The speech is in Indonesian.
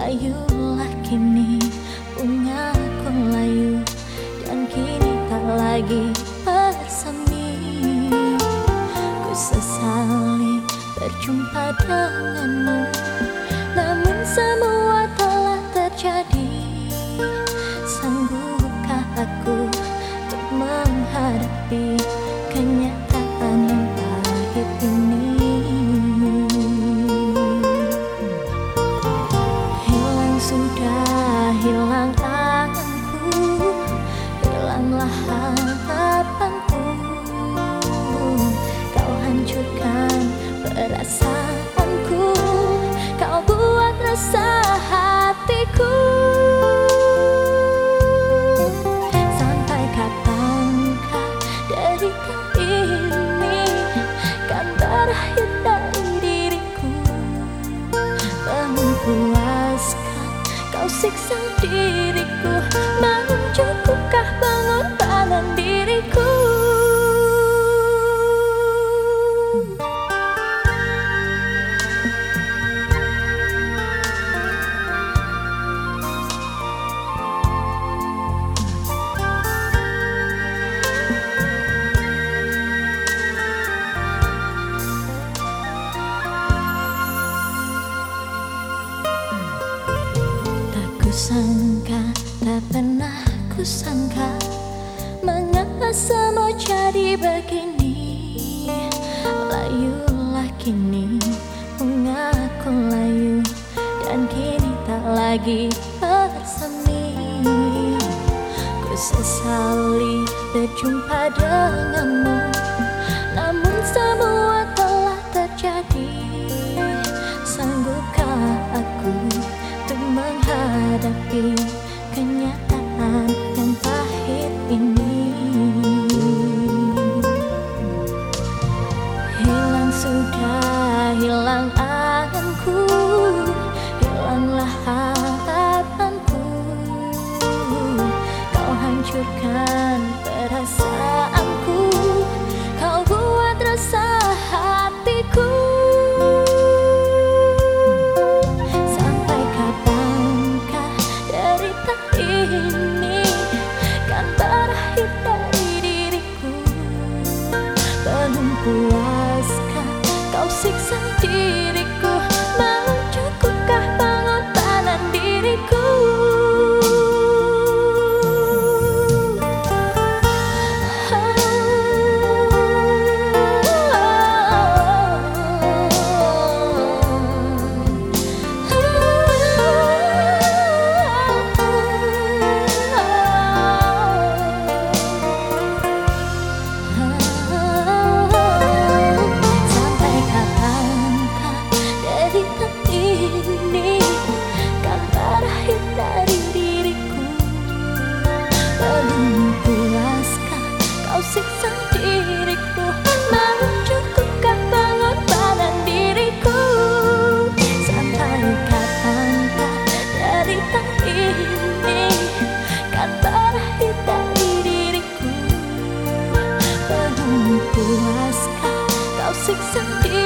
Layulah kini bungaku layu, dan kini tak lagi bersemi. Ku sesali berjumpa denganmu, namun semua telah terjadi. Sanggupkah aku untuk menghadapi kenyataan yang pahit ini? Sudah hilang anganku, hilanglah harapanku. Kau hancurkan perasaanku, kau buat resah hatiku. Sampai kapankah derita ini kan berakhir dari diriku? Memuaskan kau siksa diriku, mau cukupkah pengorbanan diriku? Kusangka, tak pernah kusangka, mengapa semua jadi begini. Layulah kini bungaku layu, dan kini tak lagi bersemi. Ku sesali berjumpa denganmu, namun semua telah terjadi. Sanggupkah aku untuk menghadapi kenyataan yang pahit ini? Hilang sudah hilang anganku, hilanglah harapanku. Kau hancurkan perasaanku, kau buat resah hatiku. Ini kan berakhir dari diriku. Belum puaskah kau siksa diriku? Mau cukupkah pengorbanan diriku? Siksa diriku, mau cukupkah pengorbanan diriku? Sampai kapankah derita ini kan berakhir dari diriku? Belum puaskah kau siksa diriku?